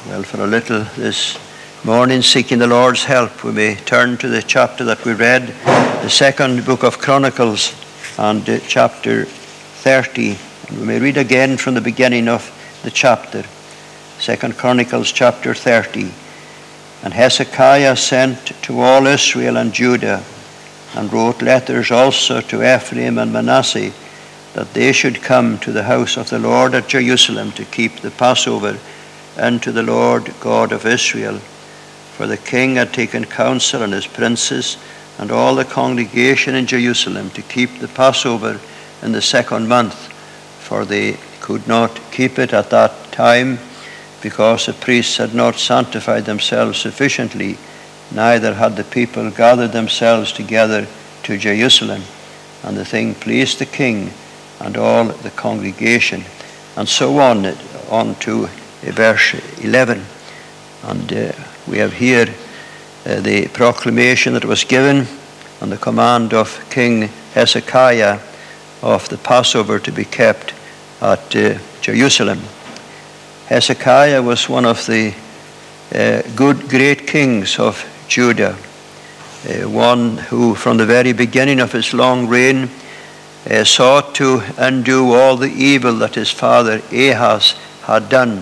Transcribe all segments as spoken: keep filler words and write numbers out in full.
Well, for a little this morning, seeking the Lord's help, we may turn to the chapter that we read, the second book of Chronicles, and uh, chapter thirty. And we may read again from the beginning of the chapter. Second Chronicles, chapter thirty. And Hezekiah sent to all Israel and Judah, and wrote letters also to Ephraim and Manasseh, that they should come to the house of the Lord at Jerusalem to keep the Passover unto the Lord God of Israel. For the king had taken counsel, and his princes, and all the congregation in Jerusalem, to keep the Passover in the second month, for they could not keep it at that time, because the priests had not sanctified themselves sufficiently, neither had the people gathered themselves together to Jerusalem. And the thing pleased the king and all the congregation. And so on, on to verse eleven. And uh, we have here uh, the proclamation that was given on the command of King Hezekiah of the Passover to be kept at uh, Jerusalem. Hezekiah was one of the uh, good, great kings of Judah, uh, one who from the very beginning of his long reign uh, sought to undo all the evil that his father Ahaz had done.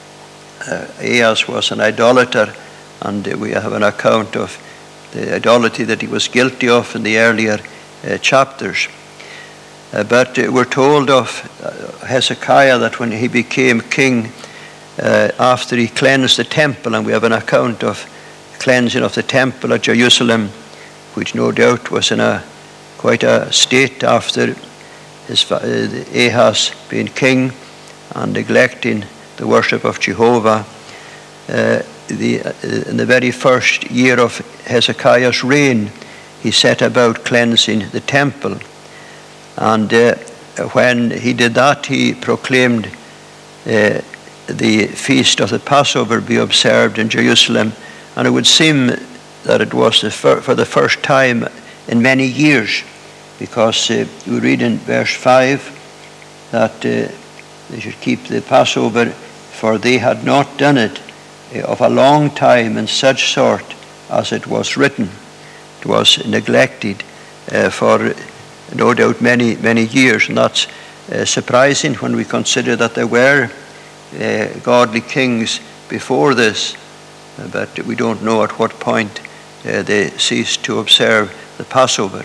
Uh, Ahaz was an idolater, and uh, we have an account of the idolatry that he was guilty of in the earlier uh, chapters. Uh, but uh, we're told of uh, Hezekiah that when he became king, uh, after he cleansed the temple, and we have an account of cleansing of the temple at Jerusalem, which no doubt was in a quite a state after his uh, Ahaz being king and neglecting the worship of Jehovah. Uh, the, uh, in the very first year of Hezekiah's reign, he set about cleansing the temple. And uh, when he did that, he proclaimed uh, the feast of the Passover be observed in Jerusalem. And it would seem that it was the fir- for the first time in many years, because uh, we read in verse five that uh, they should keep the Passover, for they had not done it of a long time in such sort as it was written. It was neglected uh, for no doubt many, many years. And that's uh, surprising when we consider that there were uh, godly kings before this, uh, but we don't know at what point uh, they ceased to observe the Passover.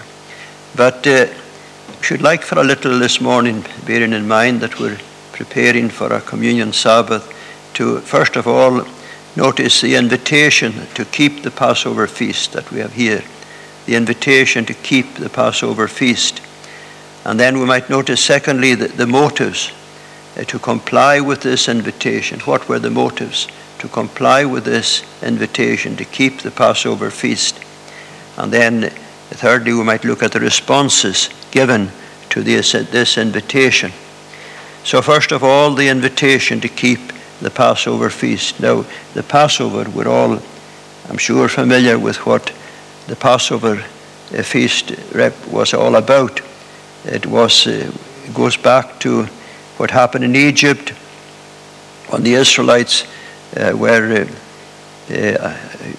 But uh, should like for a little this morning, bearing in mind that we're preparing for a communion Sabbath, to first of all notice the invitation to keep the Passover feast that we have here. The invitation to keep the Passover feast. And then we might notice secondly the, the motives uh, to comply with this invitation. What were the motives to comply with this invitation to keep the Passover feast? And then thirdly we might look at the responses given to this, this invitation. So first of all, the invitation to keep the Passover feast. Now, the Passover, we're all, I'm sure, familiar with what the Passover uh, feast rep was all about. It was uh, goes back to what happened in Egypt when the Israelites uh, were uh, uh,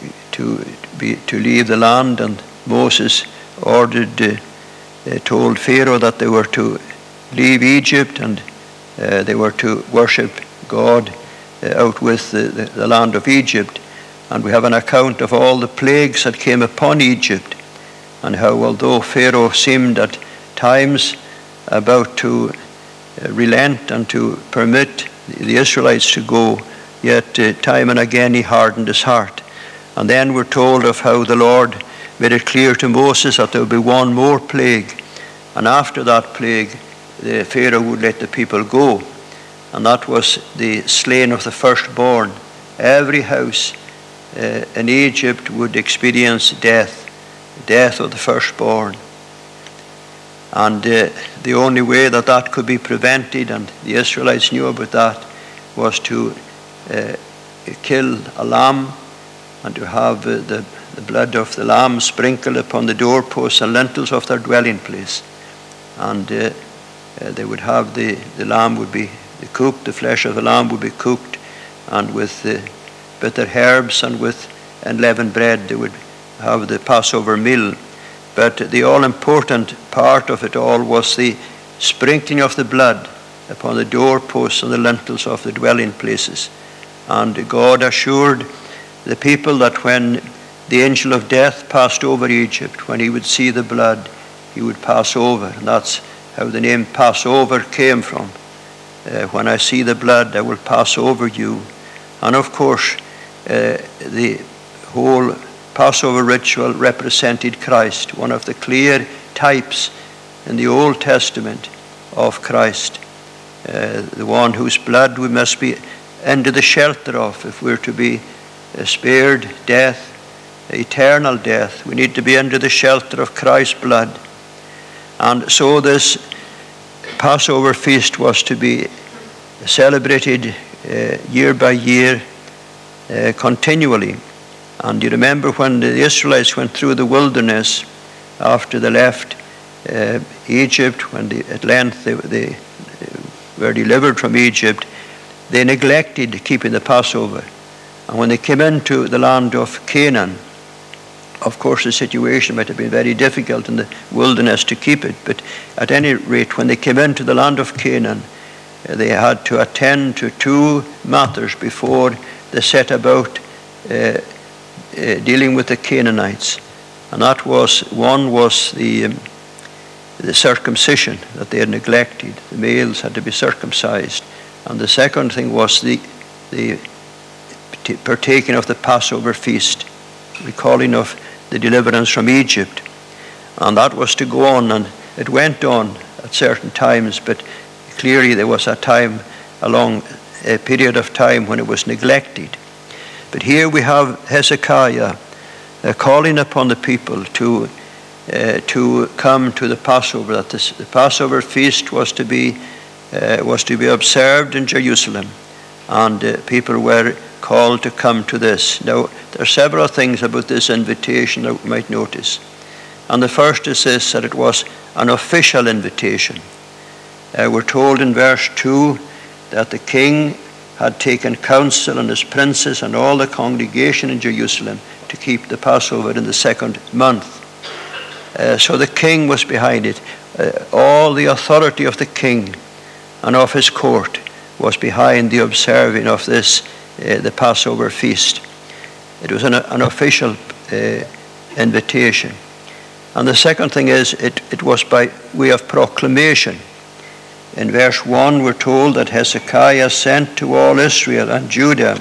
to be to leave the land, and Moses ordered, uh, uh, told Pharaoh that they were to leave Egypt, and uh, they were to worship God uh, out with the, the, the land of Egypt. And we have an account of all the plagues that came upon Egypt, and how although Pharaoh seemed at times about to uh, relent and to permit the Israelites to go, yet uh, time and again he hardened his heart. And then we're told of how the Lord made it clear to Moses that there would be one more plague, and after that plague the Pharaoh would let the people go, and that was the slaying of the firstborn. Every house uh, in Egypt would experience death, death of the firstborn. And uh, the only way that that could be prevented, and the Israelites knew about that, was to uh, kill a lamb, and to have uh, the, the blood of the lamb sprinkled upon the doorposts and lintels of their dwelling place. And uh, uh, they would have the, the lamb would be cooked, the flesh of the lamb would be cooked, and with the bitter herbs and with unleavened bread. They would have the Passover meal. But the all-important part of it all was the sprinkling of the blood upon the doorposts and the lintels of the dwelling places. And God assured the people that when the angel of death passed over Egypt, when he would see the blood, he would pass over. And that's how the name Passover came from. Uh, when I see the blood, I will pass over you. And of course, uh, the whole Passover ritual represented Christ, one of the clear types in the Old Testament of Christ, uh, the one whose blood we must be under the shelter of if we're to be uh, spared death, eternal death. We need to be under the shelter of Christ's blood. And so this Passover feast was to be celebrated uh, year by year, uh, continually. And you remember when the Israelites went through the wilderness after they left uh, Egypt, when they, at length they, they were delivered from Egypt, they neglected keeping the Passover. And when they came into the land of Canaan, of course the situation might have been very difficult in the wilderness to keep it, but at any rate, when they came into the land of Canaan, uh, they had to attend to two matters before they set about uh, uh, dealing with the Canaanites. And that was, one was the, um, the circumcision that they had neglected. The males had to be circumcised. And the second thing was the, the partaking of the Passover feast, recalling of the deliverance from Egypt. And that was to go on, and it went on at certain times, but clearly there was a time, a long a period of time when it was neglected. But here we have Hezekiah uh, calling upon the people to uh, to come to the Passover, that this, the Passover feast was to be uh, was to be observed in Jerusalem, and uh, people were called to come to this. Now, there are several things about this invitation that we might notice. And the first is this, that it was an official invitation. Uh, we're told in verse two that the king had taken counsel and his princes and all the congregation in Jerusalem to keep the Passover in the second month. Uh, so the king was behind it. Uh, all the authority of the king and of his court was behind the observing of this Uh, the Passover feast. It was an, an official uh, invitation. And the second thing is, it, it was by way of proclamation. In verse one, we're told that Hezekiah sent to all Israel and Judah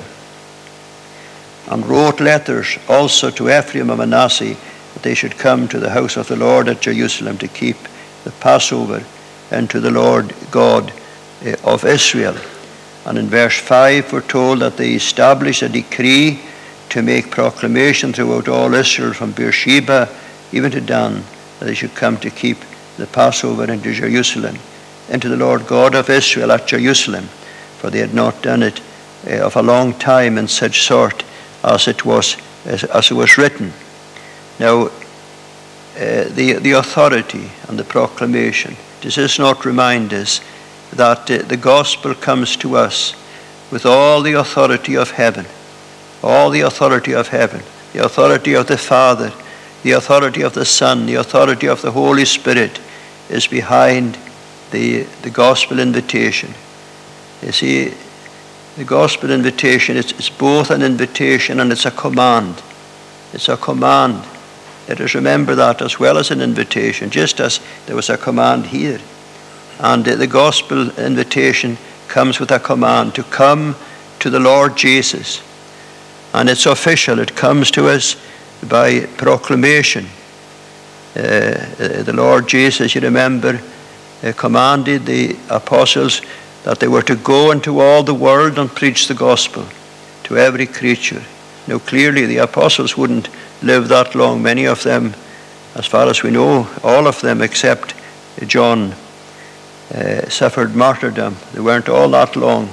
and wrote letters also to Ephraim and Manasseh that they should come to the house of the Lord at Jerusalem to keep the Passover and to the Lord God uh, of Israel. And in verse five, we're told that they established a decree to make proclamation throughout all Israel from Beersheba even to Dan, that they should come to keep the Passover into Jerusalem, into the Lord God of Israel at Jerusalem, for they had not done it uh, of a long time in such sort as it was as, as it was written. Now, uh, the the authority and the proclamation, does this not remind us that uh, the gospel comes to us with all the authority of heaven, all the authority of heaven, the authority of the Father, the authority of the Son, the authority of the Holy Spirit is behind the, the gospel invitation. You see, the gospel invitation, it's, it's both an invitation and it's a command. It's a command. Let us remember that as well as an invitation, just as there was a command here. And the gospel invitation comes with a command to come to the Lord Jesus. And it's official. It comes to us by proclamation. Uh, the Lord Jesus, you remember, uh, commanded the apostles that they were to go into all the world and preach the gospel to every creature. Now, clearly, the apostles wouldn't live that long. Many of them, as far as we know, all of them except John, Uh, suffered martyrdom. They weren't all that long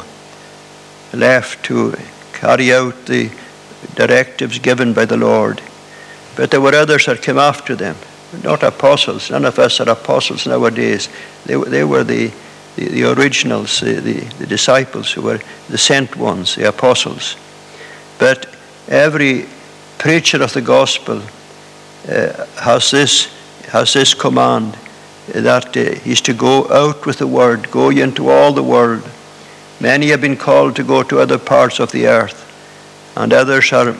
left to carry out the directives given by the Lord. But there were others that came after them, not apostles. None of us are apostles nowadays. They, they were the, the, the originals, the, the, the disciples who were the sent ones, the apostles. But every preacher of the gospel uh, has this has this command that uh, he's to go out with the word, go ye into all the world. Many have been called to go to other parts of the earth, and others are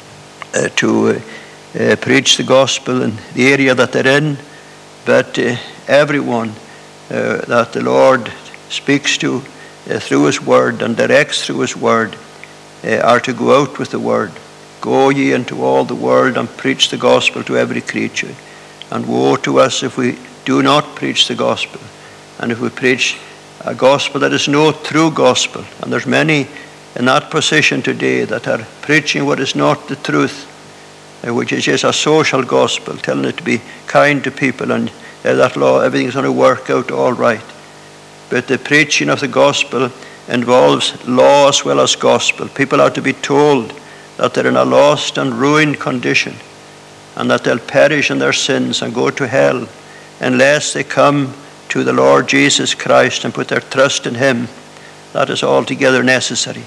uh, to uh, uh, preach the gospel in the area that they're in. But uh, everyone uh, that the Lord speaks to uh, through his word and directs through his word uh, are to go out with the word. Go ye into all the world and preach the gospel to every creature. And woe to us if we do not preach the gospel, and if we preach a gospel that is no true gospel. And there's many in that position today that are preaching what is not the truth, uh, which is just a social gospel, telling it to be kind to people, and uh, that law, everything's going to work out all right. But the preaching of the gospel involves law as well as gospel. People are to be told that they're in a lost and ruined condition, and that they'll perish in their sins and go to hell unless they come to the Lord Jesus Christ and put their trust in him. That is altogether necessary.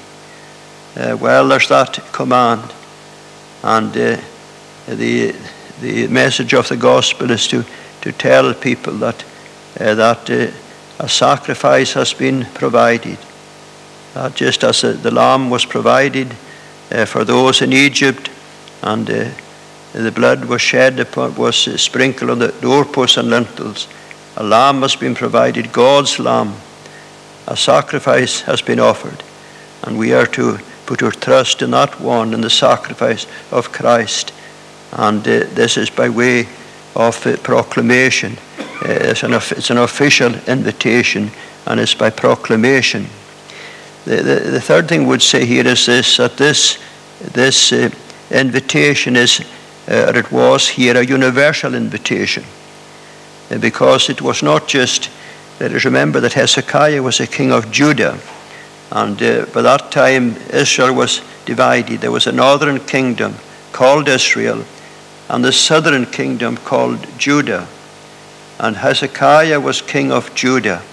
Uh, well, there's that command. And uh, the the message of the gospel is to, to tell people that, uh, that uh, a sacrifice has been provided. That just as uh, the lamb was provided uh, for those in Egypt, and uh, the blood was shed upon, was uh, sprinkled on the doorposts and lintels, a lamb has been provided, God's lamb. A sacrifice has been offered, and we are to put our trust in that one, in the sacrifice of Christ. And uh, this is by way of uh, proclamation. Uh, it's, an, it's an official invitation, and it's by proclamation. The, the, the third thing we'd say here is this, that this, this uh, invitation is, uh, or it was here, a universal invitation. Uh, because it was not just, let us remember that Hezekiah was a king of Judah, and uh, by that time Israel was divided. There was a northern kingdom called Israel, and the southern kingdom called Judah. And Hezekiah was king of Judah.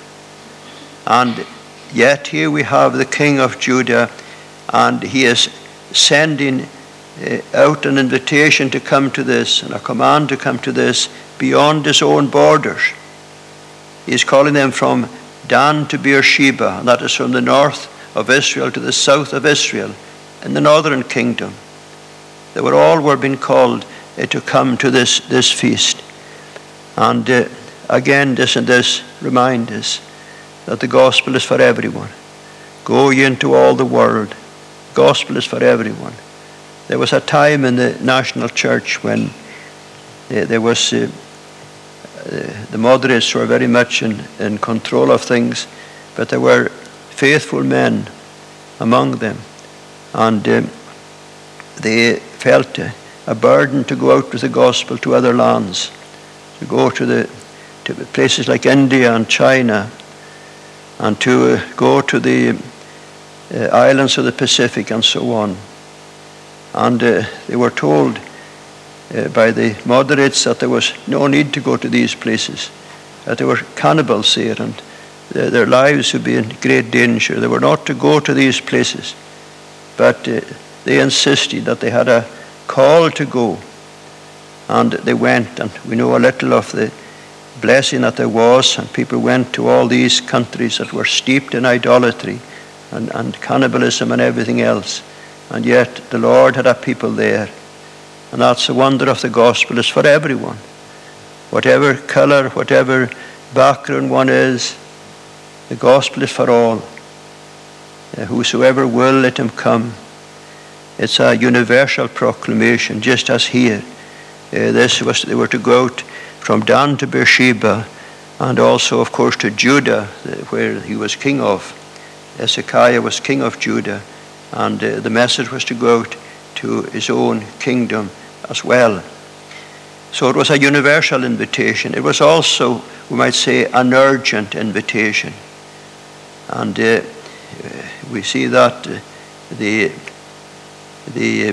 And yet here we have the king of Judah, and he is sending uh, out an invitation to come to this, and a command to come to this beyond his own borders. He is calling them from Dan to Beersheba, and that is from the north of Israel to the south of Israel, in the northern kingdom. They were all were being called uh, to come to this, this feast. And uh, again, this and this remind us that the gospel is for everyone. Go ye into all the world. The gospel is for everyone. There was a time in the national church when uh, there was uh, uh, the moderates were very much in, in control of things, but there were faithful men among them, and uh, they felt uh, a burden to go out with the gospel to other lands, to go to the to places like India and China, and to uh, go to the uh, islands of the Pacific and so on. And uh, they were told uh, by the moderates that there was no need to go to these places, that there were cannibals there, and uh, their lives would be in great danger. They were not to go to these places, but uh, they insisted that they had a call to go, and they went. And we know a little of the blessing that there was, and people went to all these countries that were steeped in idolatry and, and cannibalism and everything else, and yet the Lord had a people there. And that's the wonder of the gospel, is for everyone, whatever color, whatever background one is. The gospel is for all. Uh, whosoever will, let him come. It's a universal proclamation, just as here. Uh, this was, they were to go out from Dan to Beersheba, and also, of course, to Judah, where he was king of. Hezekiah was king of Judah, and uh, the message was to go out to his own kingdom as well. So it was a universal invitation. It was also, we might say, an urgent invitation. And uh, we see that uh, the the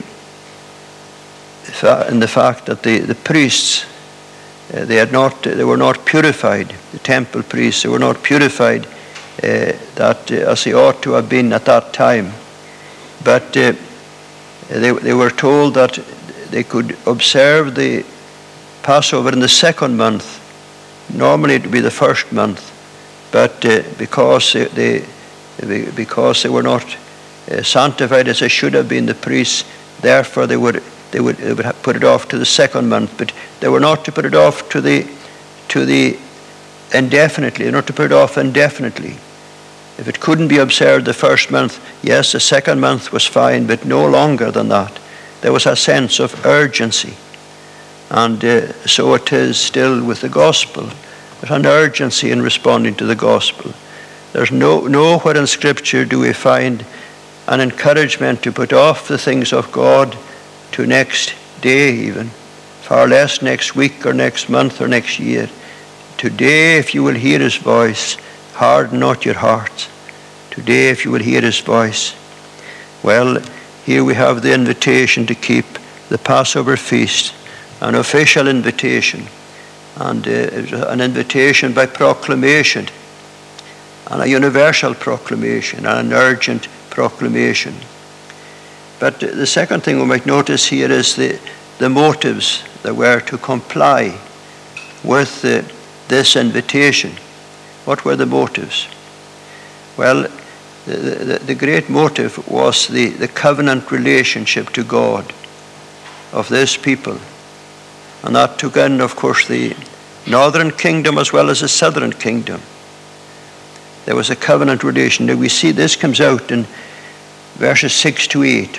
in the fact that the, the priests, uh, they had not, they were not purified. The temple priests, they were not purified uh, that uh, as they ought to have been at that time. But uh, They, they were told that they could observe the Passover in the second month. Normally it would be the first month, but uh, because they, they because they were not uh, sanctified as they should have been, the priests, therefore they would they would, they would put it off to the second month. But they were not to put it off to the to the indefinitely. They were not to put it off indefinitely. If it couldn't be observed the first month, yes, the second month was fine, but no longer than that. There was a sense of urgency. And uh, so it is still with the gospel. There's an urgency in responding to the gospel. There's no nowhere in Scripture do we find an encouragement to put off the things of God to next day even, far less next week or next month or next year. Today, if you will hear his voice, harden not your hearts. Today, if you will hear his voice. Well, here we have the invitation to keep the Passover feast, an official invitation, and uh, an invitation by proclamation, and a universal proclamation, and an urgent proclamation. But uh, the second thing we might notice here is the, the motives that were to comply with uh, this invitation. What were the motives? Well, the, the, the great motive was the, the covenant relationship to God of this people. And that took in, of course, the northern kingdom as well as the southern kingdom. There was a covenant relation. Now we see this comes out in verses six to eight.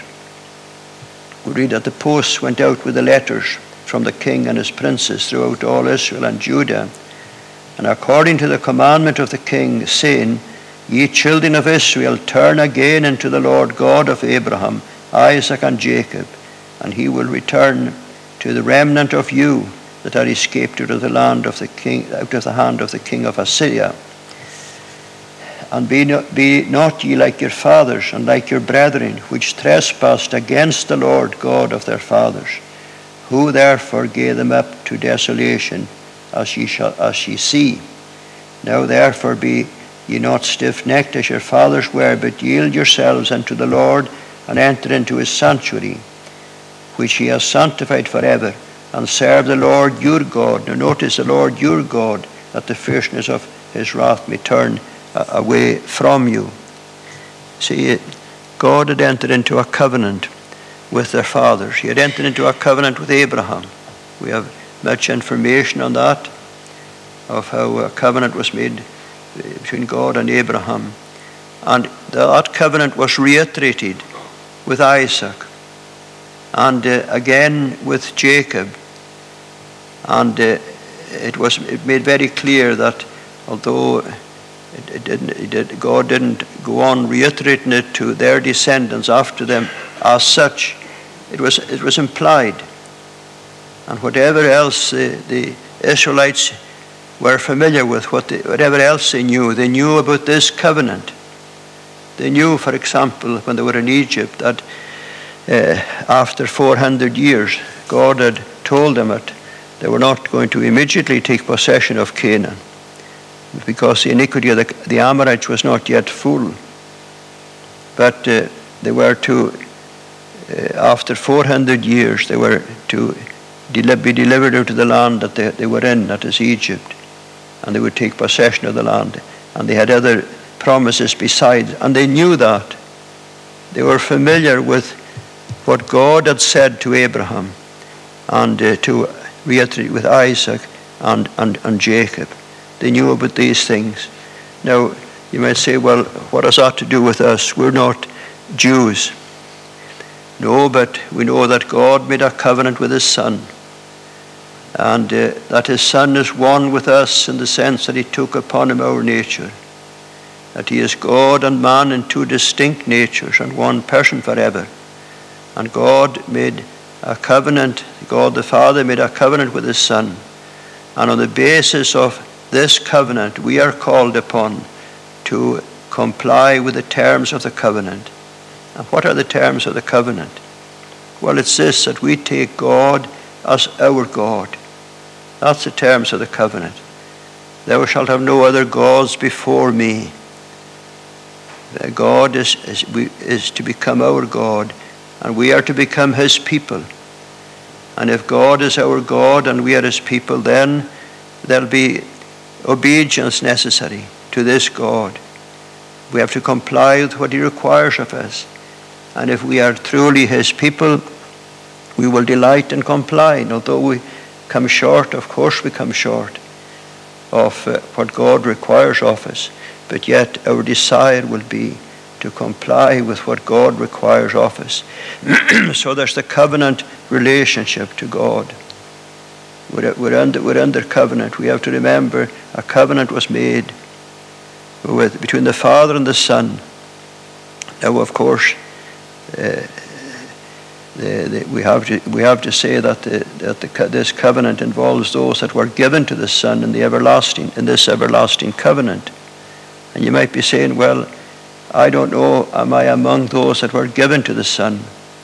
We read that the posts went out with the letters from the king and his princes throughout all Israel and Judah. And according to the commandment of the king, saying, Ye children of Israel, turn again unto the Lord God of Abraham, Isaac, and Jacob, and he will return to the remnant of you that are escaped out of the land of the king, out of the hand of the king of Assyria. And be not, be not ye like your fathers and like your brethren, which trespassed against the Lord God of their fathers, who therefore gave them up to desolation, as ye shall, as ye see. Now therefore be ye not stiff-necked as your fathers were, but yield yourselves unto the Lord, and enter into his sanctuary, which he has sanctified forever, and serve the Lord your God. Now notice the Lord your God, that the fierceness of his wrath may turn uh, away from you. See, God had entered into a covenant with their fathers. He had entered into a covenant with Abraham. We have much information on that, of how a covenant was made between God and Abraham. And that covenant was reiterated with Isaac, and uh, again with Jacob. And uh, it was it made very clear that although it, it didn't, it did, God didn't go on reiterating it to their descendants after them as such, it was it was implied. And whatever else the, the Israelites were familiar with, what they, whatever else they knew, they knew about this covenant. They knew, for example, when they were in Egypt, that uh, after four hundred years, God had told them that they were not going to immediately take possession of Canaan, because the iniquity of the, the Amorites was not yet full. But uh, they were to, uh, after four hundred years, they were to be delivered out of the land that they, they were in, that is Egypt, and they would take possession of the land. And they had other promises besides, and they knew that. They were familiar with what God had said to Abraham, and uh, to reiterate with Isaac and, and, and Jacob. They knew about these things. Now, you might say, well, what has that to do with us? We're not Jews. No, but we know that God made a covenant with his Son, and uh, that his Son is one with us in the sense that he took upon him our nature, that he is God and man in two distinct natures and one person forever. And God made a covenant, God the Father made a covenant with his Son, and on the basis of this covenant we are called upon to comply with the terms of the covenant. And what are the terms of the covenant? Well, it's this, that we take God as our God. That's the terms of the covenant. Thou shalt have no other gods before me. God is, is, we, is to become our God, and we are to become his people. And if God is our God and we are his people, then there'll be obedience necessary to this God. We have to comply with what he requires of us. And if we are truly his people, we will delight and comply. And although we come short, of course we come short of uh, what God requires of us, but yet our desire will be to comply with what God requires of us. So there's the covenant relationship to God. We're, we're, under, we're under covenant. We have to remember a covenant was made with, between the Father and the Son. Now, of course, uh, the, the, we have to we have to say that the, that the, this covenant involves those that were given to the Son in the everlasting in this everlasting covenant. And you might be saying, well, I don't know, am I among those that were given to the Son?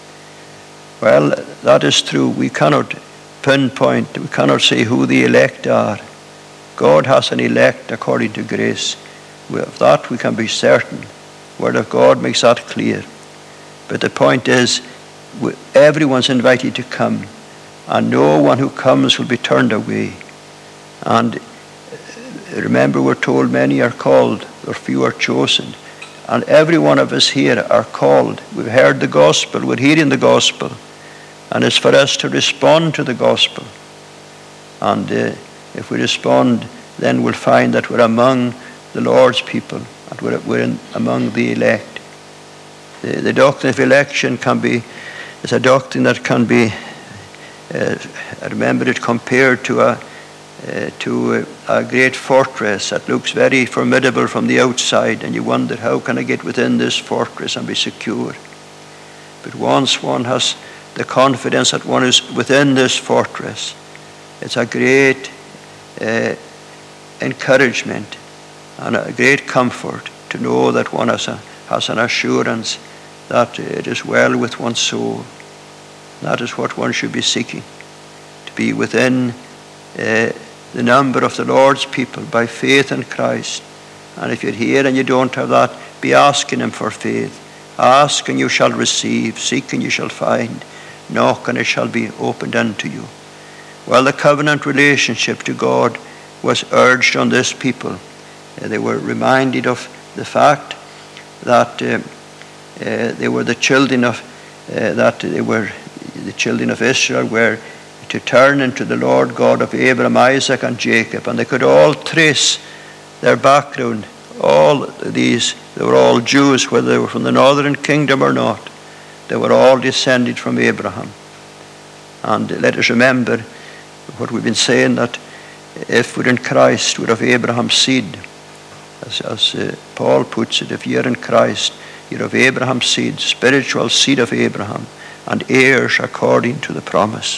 Well, that is true. We cannot pinpoint, we cannot say who the elect are. God has an elect according to grace. Of that we can be certain. The Word of God makes that clear. But the point is, everyone's invited to come, and no one who comes will be turned away. And remember, we're told many are called, or few are chosen. And every one of us here are called. We've heard the gospel, we're hearing the gospel. And it's for us to respond to the gospel. And uh, if we respond, then we'll find that we're among the Lord's people, and we're, we're in, among the elect. The, the doctrine of election can be, is a doctrine that can be, uh, I remember it compared to a Uh, to a, a great fortress that looks very formidable from the outside, and you wonder, how can I get within this fortress and be secure? But once one has the confidence that one is within this fortress, it's a great uh, encouragement and a great comfort to know that one has, a, has an assurance that it is well with one's soul. That is what one should be seeking, to be within uh, the number of the Lord's people by faith in Christ. And if you're here and you don't have that, be asking him for faith. Ask and you shall receive. Seek and you shall find. Knock and it shall be opened unto you. Well, the covenant relationship to God was urged on this people. Uh, they were reminded of the fact that uh, uh, they were the children of uh, that they were the children of Israel were to turn into the Lord God of Abraham, Isaac, and Jacob. And they could all trace their background. All these, they were all Jews, whether they were from the northern kingdom or not. They were all descended from Abraham. And let us remember what we've been saying, that if we're in Christ, we're of Abraham's seed. As, as uh, Paul puts it, if you're in Christ, you're of Abraham's seed, spiritual seed of Abraham, and heirs according to the promise.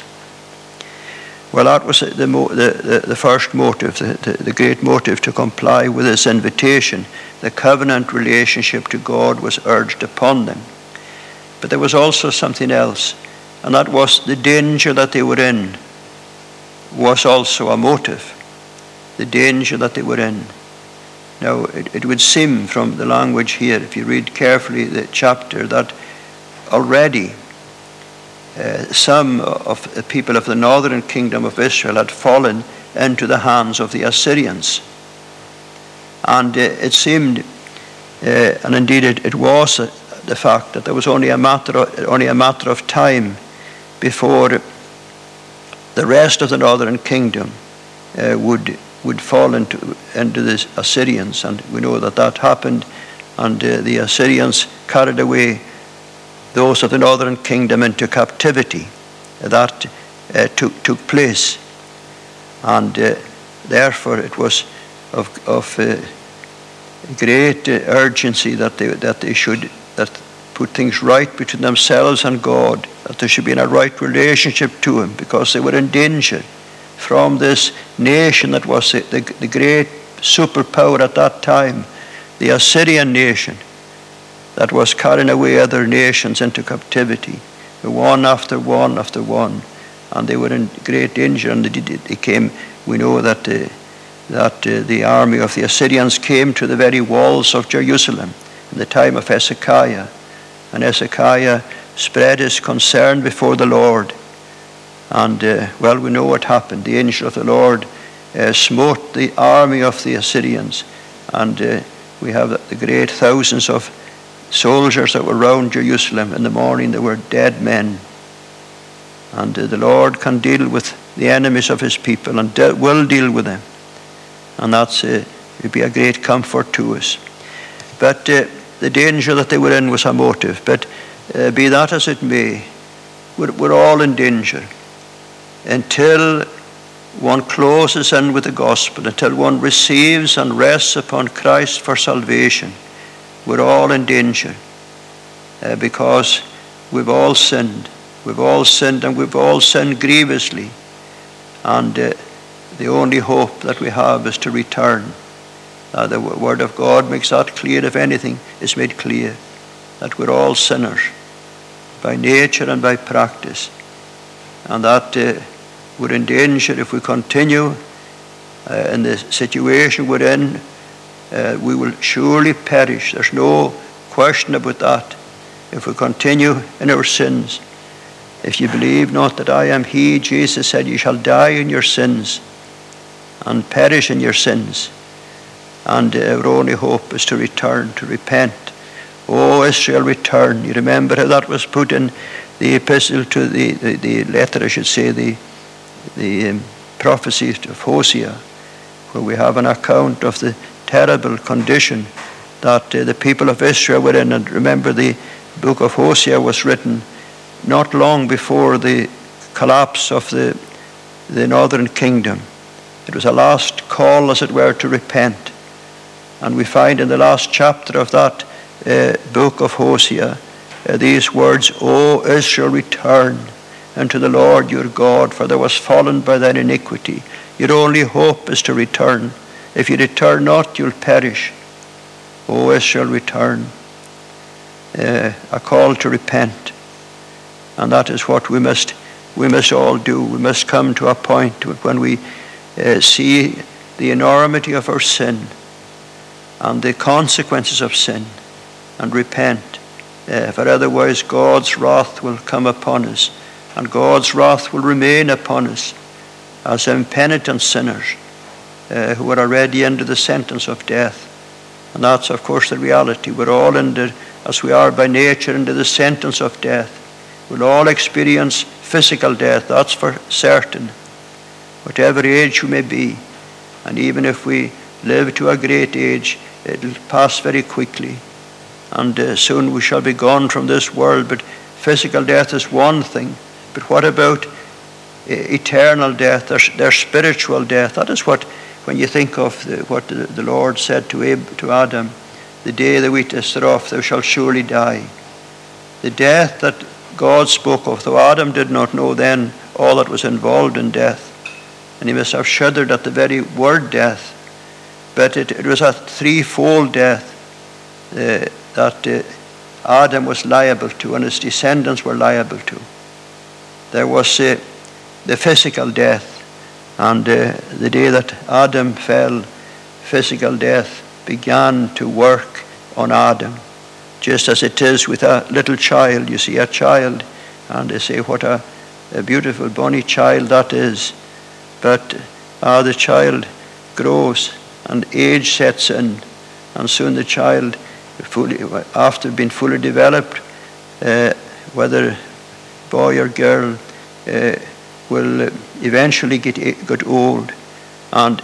Well, that was the, the, the first motive, the, the, the great motive to comply with this invitation. The covenant relationship to God was urged upon them. But there was also something else, and that was the danger that they were in was also a motive. The danger that they were in. Now, it, it would seem from the language here, if you read carefully the chapter, that already Uh, some of the people of the northern kingdom of Israel had fallen into the hands of the Assyrians. And uh, it seemed, uh, and indeed it, it was uh, the fact that there was only a matter of, only a matter of time before the rest of the northern kingdom uh, would would fall into into the Assyrians. And we know that that happened, and uh, the Assyrians carried away those of the northern kingdom into captivity. That uh, took took place, and uh, therefore it was of of uh, great uh, urgency that they that they should that put things right between themselves and God, that there should be in a right relationship to him, because they were in danger from this nation that was the, the, the great superpower at that time, the Assyrian nation, that was carrying away other nations into captivity, one after one after one, and they were in great danger. And they, they came. We know that uh, that uh, the army of the Assyrians came to the very walls of Jerusalem in the time of Hezekiah, and Hezekiah spread his concern before the Lord. And, uh, well, we know what happened. The angel of the Lord uh, smote the army of the Assyrians. And uh, we have the great thousands of soldiers that were round Jerusalem. In the morning they were dead men. And uh, the Lord can deal with the enemies of his people and de- will deal with them. And that's uh, would be a great comfort to us. But uh, the danger that they were in was a motive. But uh, be that as it may, we're, we're all in danger. Until one closes in with the gospel, until one receives and rests upon Christ for salvation, we're all in danger. Uh, because we've all sinned. We've all sinned, and we've all sinned grievously. And uh, the only hope that we have is to return. Uh, the Word of God makes that clear, if anything is made clear, that we're all sinners by nature and by practice, and that uh, we're in danger if we continue uh, in the situation we're in. Uh, we will surely perish. There's no question about that. If we continue in our sins, if you believe not that I am he, Jesus said, you shall die in your sins and perish in your sins. And our only hope is to return, to repent. Oh, Israel, return. You remember how that was put in the epistle to the, the, the letter, I should say, the, the um, prophecy of Hosea, where we have an account of the terrible condition that uh, the people of Israel were in. And remember, the book of Hosea was written not long before the collapse of the, the northern kingdom. It was a last call, as it were, to repent. And we find in the last chapter of that uh, book of Hosea uh, these words, O Israel, return unto the Lord your God, for thou wast fallen by thine iniquity. Your only hope is to return. If you return not, you'll perish. O Israel, return. Uh, a call to repent. And that is what we must we must all do. We must come to a point when we uh, see the enormity of our sin and the consequences of sin, and repent. Uh, for otherwise God's wrath will come upon us, and God's wrath will remain upon us as impenitent sinners uh, who are already under the sentence of death. And that's, of course, the reality. We're all under, as we are by nature, under the sentence of death. We'll all experience physical death, that's for certain, whatever age we may be. And even if we live to a great age, it'll pass very quickly, and uh, soon we shall be gone from this world. But physical death is one thing, but what about uh, eternal death? There's, there's spiritual death. That is what, when you think of the, what the, the Lord said to, Ab, to Adam, the day thou eatest thereof, thou shalt surely die. The death that God spoke of, though Adam did not know then all that was involved in death, and he must have shuddered at the very word death. But it, it was a threefold death uh, that uh, Adam was liable to, and his descendants were liable to. There was uh, the physical death, and uh, the day that Adam fell, physical death began to work on Adam, just as it is with a little child. You see a child, and they say, what a, a beautiful, bonny child that is. But uh, the child grows, and age sets in, and soon the child, fully, after being fully developed, uh, whether boy or girl, uh, will eventually get get old, and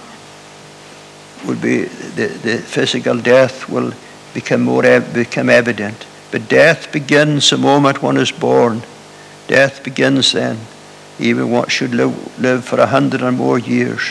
will be the, the physical death will become more become evident. But death begins the moment one is born. Death begins then, even one should live, live for a hundred or more years.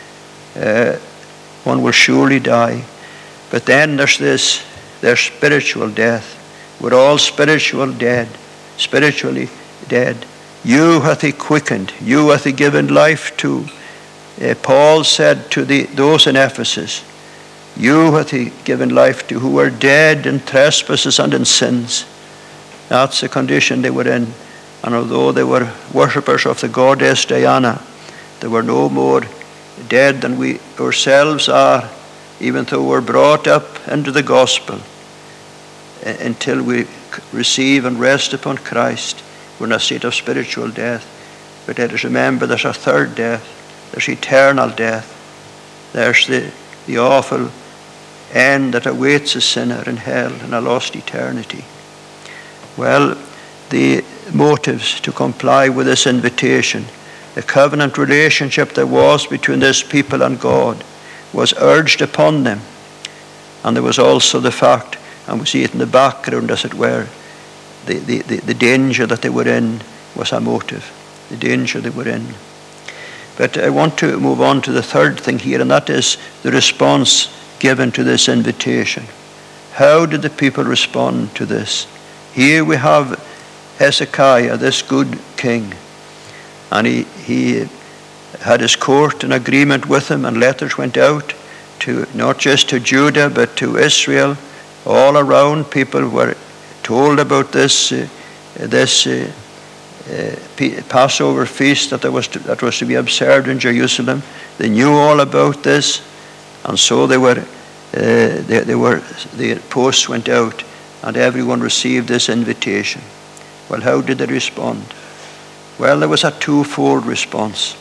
Uh, One will surely die. But then there's this, there's spiritual death. We're all spiritual dead, spiritually dead. You hath he quickened, you hath he given life to. Uh, Paul said to the, those in Ephesus, you hath he given life to who were dead in trespasses and in sins. That's the condition they were in. And although they were worshippers of the goddess Diana, they were no more dead than we ourselves are, even though we're brought up into the gospel, until we receive and rest upon Christ, we're in a state of spiritual death. But let us remember there's a third death. There's eternal death. There's the, the awful end that awaits a sinner in hell in a lost eternity. Well, the motives to comply with this invitation, the covenant relationship there was between this people and God, was urged upon them. And there was also the fact, and we see it in the background as it were, the, the, the, the danger that they were in was a motive. The danger they were in. But I want to move on to the third thing here, and that is the response given to this invitation. How did the people respond to this? Here we have Hezekiah, this good king, and he, he had his court in agreement with him, and letters went out to not just to Judah but to Israel. All around, people were told about this uh, this uh, uh, Passover feast that there was to, that was to be observed in Jerusalem. They knew all about this, and so they were. Uh, they, they were. The posts went out, and everyone received this invitation. Well, how did they respond? Well, there was a twofold response.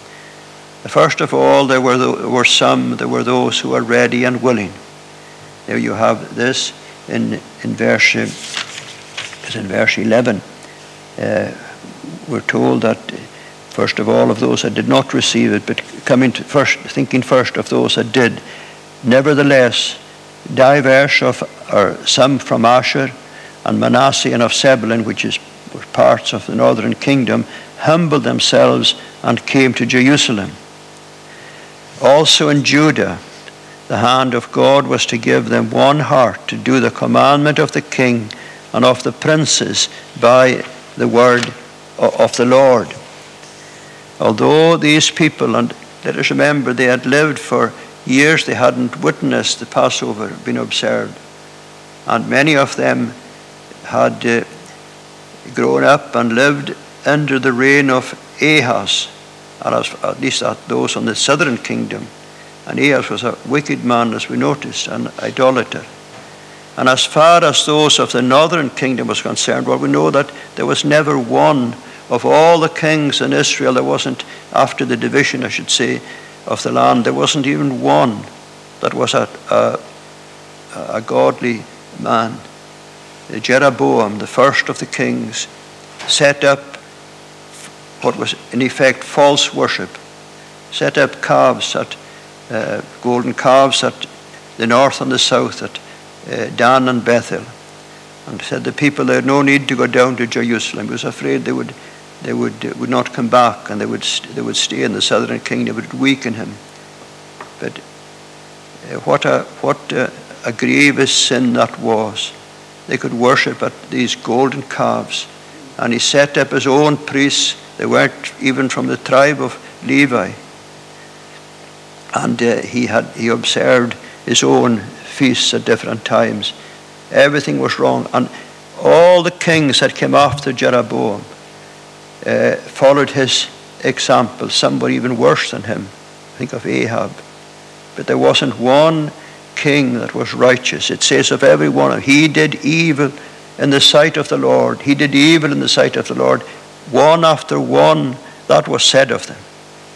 First of all, there were the, were some. There were those who were ready and willing. There you have this in in verse uh, in verse eleven. Uh, we're told that uh, first of all of those that did not receive it, but coming to first, thinking first of those that did. Nevertheless, divers of, or some from Asher and Manasseh and of Zebulun, which is were parts of the northern kingdom, humbled themselves and came to Jerusalem. Also in Judah, the hand of God was to give them one heart to do the commandment of the king and of the princes by the word of the Lord. Although these people, and let us remember, they had lived for years, they hadn't witnessed the Passover being observed. And many of them had uh, grown up and lived under the reign of Ahaz, or as, at least those on the southern kingdom. And Ahaz was a wicked man, as we noticed, an idolater. And as far as those of the northern kingdom was concerned, well, we know that there was never one of all the kings in Israel. There wasn't, after the division, I should say, of the land, there wasn't even one that was a, a, a godly man. Jeroboam, the first of the kings, set up what was in effect false worship, set up calves, at uh, golden calves at the north and the south, at uh, Dan and Bethel, and said the people they had no need to go down to Jerusalem. He was afraid they would they would uh, would not come back, and they would st- they would stay in the southern kingdom. It would weaken him. But uh, what a what a, a grievous sin that was. They could worship at these golden calves, and he set up his own priests. They weren't even from the tribe of Levi, and uh, he had he observed his own feasts at different times. Everything was wrong, and all the kings that came after Jeroboam uh, followed his example. Some were even worse than him. Think of Ahab. But there wasn't one king that was righteous. It says of every one of them, he did evil in the sight of the Lord. He did evil in the sight of the Lord. One after one, that was said of them.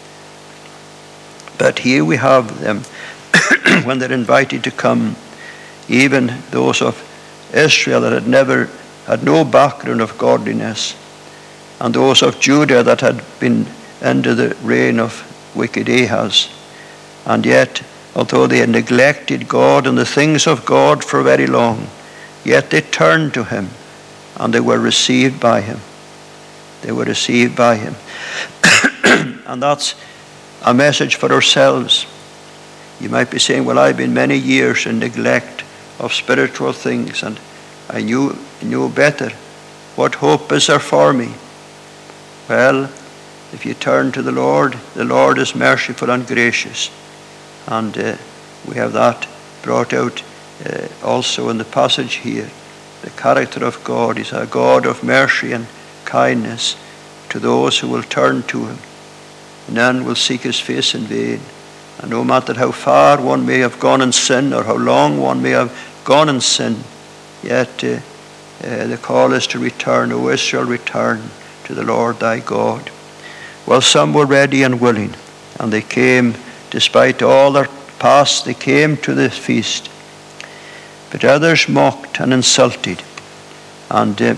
But here we have them when they're invited to come, even those of Israel that had never had no background of godliness, and those of Judah that had been under the reign of wicked Ahaz. And yet, although they had neglected God and the things of God for very long, yet they turned to him, and they were received by him. They were received by him. And that's a message for ourselves. You might be saying, well, I've been many years in neglect of spiritual things, and I knew knew better. What hope is there for me? Well, if you turn to the Lord, the Lord is merciful and gracious. And uh, we have that brought out uh, also in the passage here. The character of God is a God of mercy and kindness to those who will turn to him. None will seek his face in vain. And no matter how far one may have gone in sin, or how long one may have gone in sin, yet uh, Uh, the call is to return, O Israel, return to the Lord thy God. Well, some were ready and willing, and they came, despite all their past, they came to the feast. But others mocked and insulted, and uh,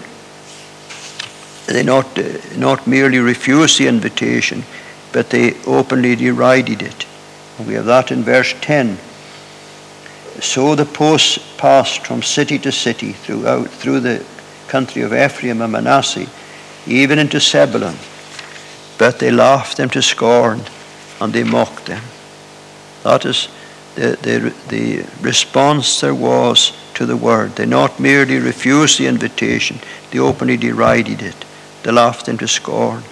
they not, uh, not merely refused the invitation, but they openly derided it. And we have that in verse ten. So the posts passed from city to city throughout through the country of Ephraim and Manasseh, even into Zebulun. But they laughed them to scorn, and they mocked them. That is the, the, the response there was to the word. They not merely refused the invitation, they openly derided it. They laughed them to scorn.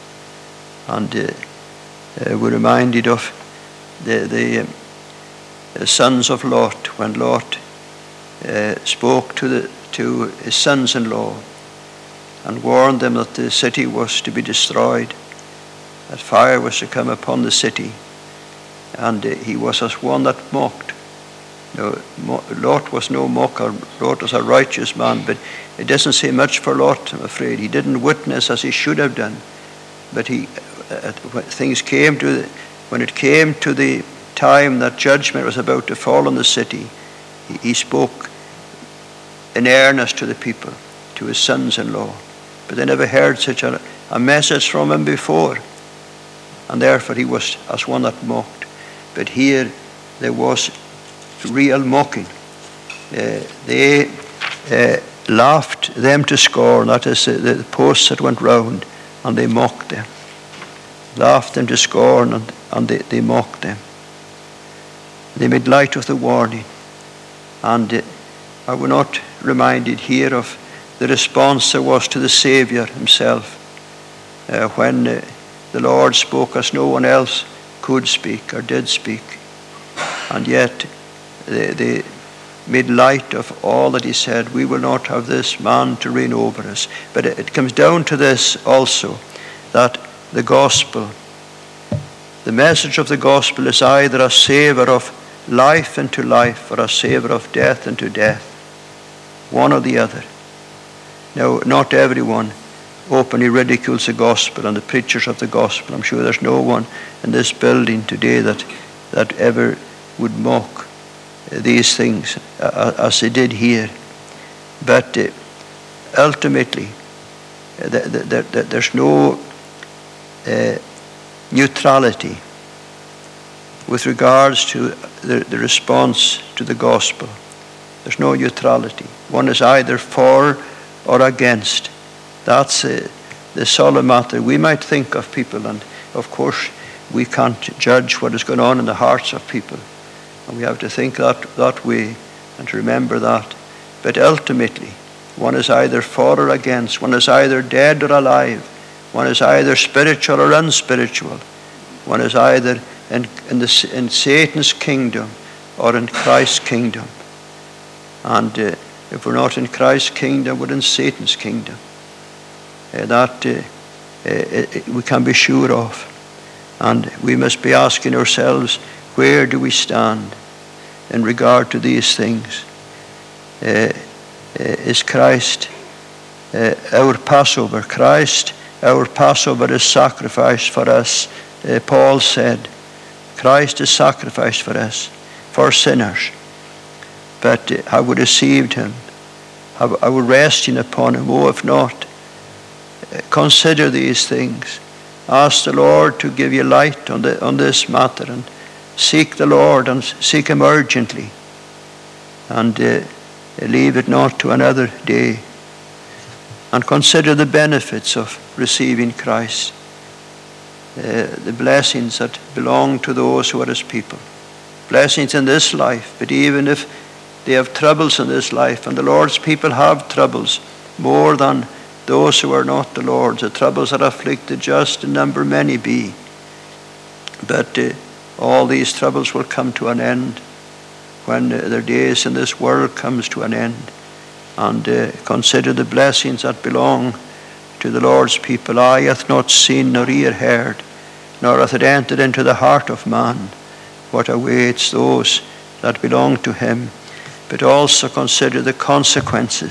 And uh, uh, we're reminded of the, the um, uh, sons of Lot, when Lot uh, spoke to, the, to his sons-in-law and warned them that the city was to be destroyed, that fire was to come upon the city. And uh, he was as one that mocked. No, Mo- Lot was no mocker. Lot was a righteous man, but it doesn't say much for Lot, I'm afraid. He didn't witness as he should have done. But he, uh, when things came to, the, when it came to the time that judgment was about to fall on the city, he, he spoke in earnest to the people, to his sons-in-law. But they never heard such a, a message from him before. And therefore he was as one that mocked. But here there was real mocking. Uh, they uh, laughed them to scorn. That is uh, the posts that went round, and they mocked them. Laughed them to scorn, and, and they, they mocked them. They made light of the warning. And uh, I was not reminded here of the response there was to the Saviour himself uh, when uh, the Lord spoke as no one else could speak or did speak. And yet they, they made light of all that he said. We will not have this man to reign over us. But it, it comes down to this also, that the gospel, the message of the gospel is either a savour of life into life or a savour of death into death. One or the other. Now, not everyone openly ridicules the gospel and the preachers of the gospel. I'm sure there's no one in this building today that that ever would mock these things uh, as they did here. But uh, ultimately, uh, the, the, the, there's no uh, neutrality with regards to the, the response to the gospel. There's no neutrality. One is either for or against. That's uh, the solemn matter. We might think of people, and of course we can't judge what is going on in the hearts of people. And we have to think that, that way and to remember that. But ultimately, one is either for or against. One is either dead or alive. One is either spiritual or unspiritual. One is either in, in, the, in Satan's kingdom or in Christ's kingdom. And uh, if we're not in Christ's kingdom, we're in Satan's kingdom. Uh, that uh, uh, we can be sure of. And we must be asking ourselves, where do we stand in regard to these things? Uh, uh, is Christ uh, our Passover? Christ, our Passover, is sacrificed for us. Uh, Paul said, Christ is sacrificed for us, for sinners. But uh, have we received him? Have, are we resting upon him? Oh, if not, uh, consider these things. Ask the Lord to give you light on, the, on this matter, and seek the Lord and seek him urgently. And uh, leave it not to another day. And consider the benefits of receiving Christ. Uh, the blessings that belong to those who are his people. Blessings in this life, but even if they have troubles in this life, and the Lord's people have troubles more than those who are not the Lord's. The troubles that afflict the just in number many be. But uh, all these troubles will come to an end when uh, their days in this world comes to an end. And uh, consider the blessings that belong to the Lord's people. Eye hath not seen, nor ear heard, nor hath it entered into the heart of man what awaits those that belong to him. But also consider the consequences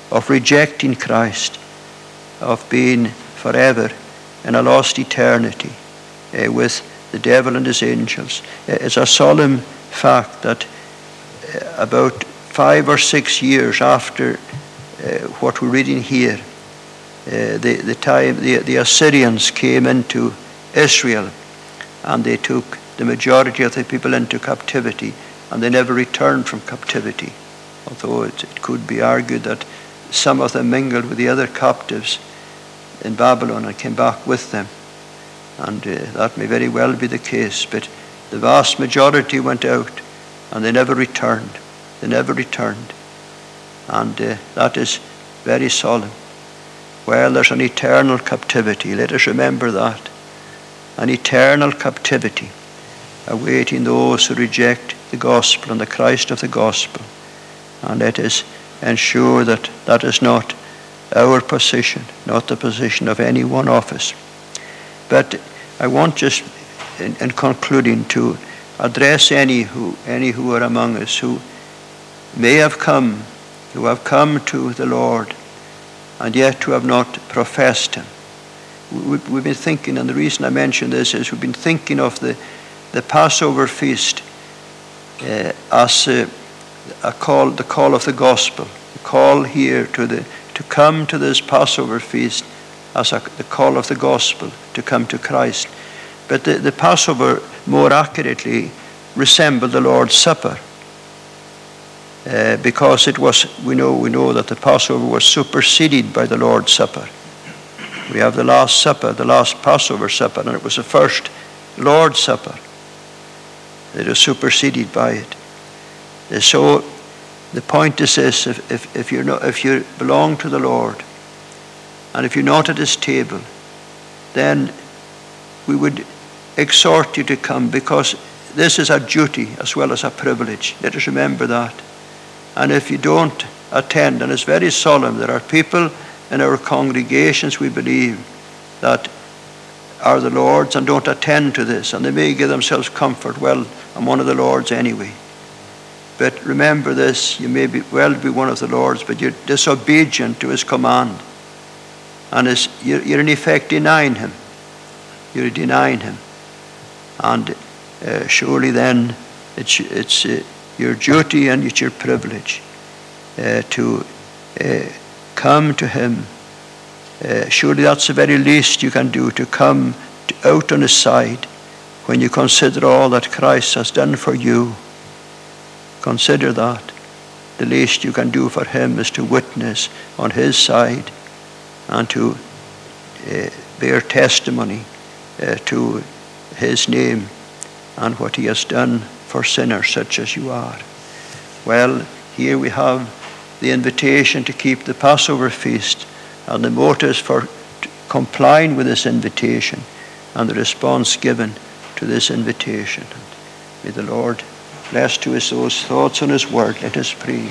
of rejecting Christ, of being forever in a lost eternity uh, with the devil and his angels. Uh, it's a solemn fact that uh, about five or six years after uh, what we're reading here, uh, the, the time the, the Assyrians came into Israel, and they took the majority of the people into captivity, and they never returned from captivity, although it, it could be argued that some of them mingled with the other captives in Babylon and came back with them. And uh, that may very well be the case, but the vast majority went out and they never returned. They never returned. And uh, that is very solemn. Well, there's an eternal captivity. Let us remember that. An eternal captivity awaiting those who reject the gospel and the Christ of the gospel. And let us ensure that that is not our position, not the position of any one of us. But I want just, in, in concluding, to address any who, any who are among us who may have come, who have come to the Lord, and yet who have not professed him. We, we've been thinking, and the reason I mention this is we've been thinking of the, the Passover feast uh, as uh, a call, the call of the gospel, the call here to the to come to this Passover feast as a, the call of the gospel, to come to Christ. But the, the Passover more accurately resembled the Lord's Supper, uh, because it was, we know, we know that the Passover was superseded by the Lord's Supper. We have the Last Supper, the last Passover supper, and it was the first Lord's Supper. It was superseded by it. Uh, so the point is this: if, if, if, you're not, if you belong to the Lord, and if you're not at his table, then we would exhort you to come, because this is a duty as well as a privilege. Let us remember that. And if you don't attend, and it's very solemn, there are people in our congregations, we believe, that are the Lord's and don't attend to this, and they may give themselves comfort, well, I'm one of the Lord's anyway. But remember this: you may be, well be one of the Lord's, but you're disobedient to his command. And his, you're, you're in effect denying him. You're denying him. And uh, surely then it's, it's uh, your duty and it's your privilege uh, to uh, come to him. Uh, surely that's the very least you can do, to come to, out on his side when you consider all that Christ has done for you. Consider that. The least you can do for him is to witness on his side and to uh, bear testimony uh, to his name and what he has done for sinners such as you are. Well, here we have the invitation to keep the Passover feast and the motives for complying with this invitation and the response given to this invitation. May the Lord bless to us those thoughts on his word. Let us pray.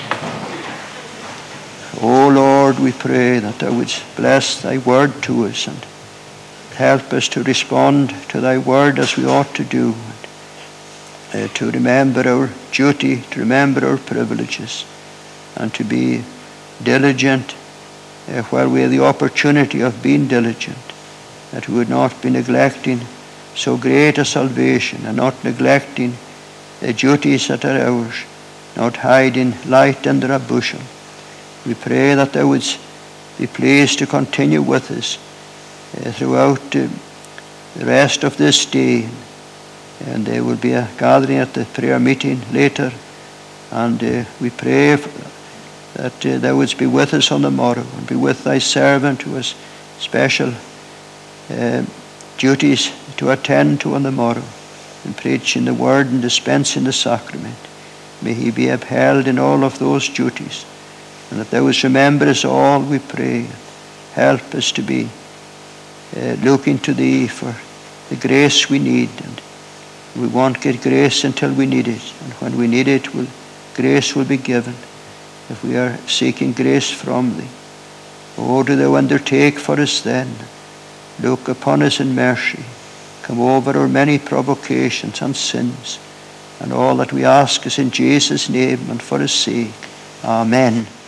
O Lord, we pray that thou wouldst bless thy word to us and help us to respond to thy word as we ought to do, and, uh, to remember our duty, to remember our privileges, and to be diligent uh, where we have the opportunity of being diligent, that we would not be neglecting so great a salvation, and not neglecting the duties that are ours, not hiding light under a bushel. We pray that thou wouldst be pleased to continue with us uh, throughout uh, the rest of this day. And there will be a gathering at the prayer meeting later, and uh, we pray that uh, thou wouldst be with us on the morrow, and be with thy servant who has special uh, duties to attend to on the morrow, in preaching the word and dispensing the sacrament. May he be upheld in all of those duties, and that thou wouldst remember us all, we pray. Help us to be uh, looking to thee for the grace we need, and we won't get grace until we need it, and when we need it, we'll, grace will be given if we are seeking grace from thee. Oh, do thou undertake for us then. Look upon us in mercy. Come over our many provocations and sins, and all that we ask is in Jesus' name and for his sake. Amen.